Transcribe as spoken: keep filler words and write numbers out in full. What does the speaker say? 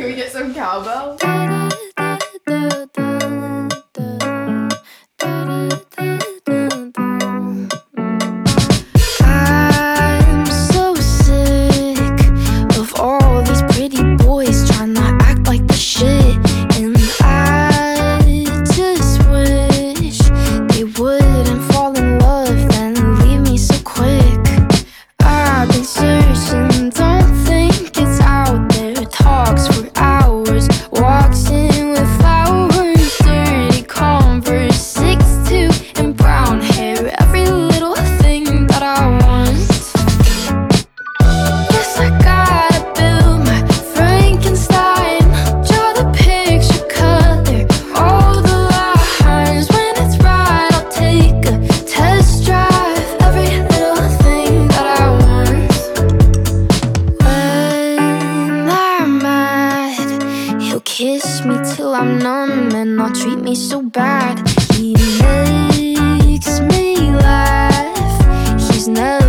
we get some cowbell? I'm so sick of all these pretty boys trying to act like the shit, and I just wish they wouldn't fall in love then leave me so quick. I've been searching, don't think it's out there. Talks for hours, walks in with flowers, dirty Converse, six two and brown hair. Every little thing that I want. Guess I gotta build my Frankenstein. Draw the picture color, all the lines. When it's right, I'll take a test drive. Every little thing that I want. When I'm mad, he'll kiss me till I'm numb and not treat me so bad. He makes me laugh. He's never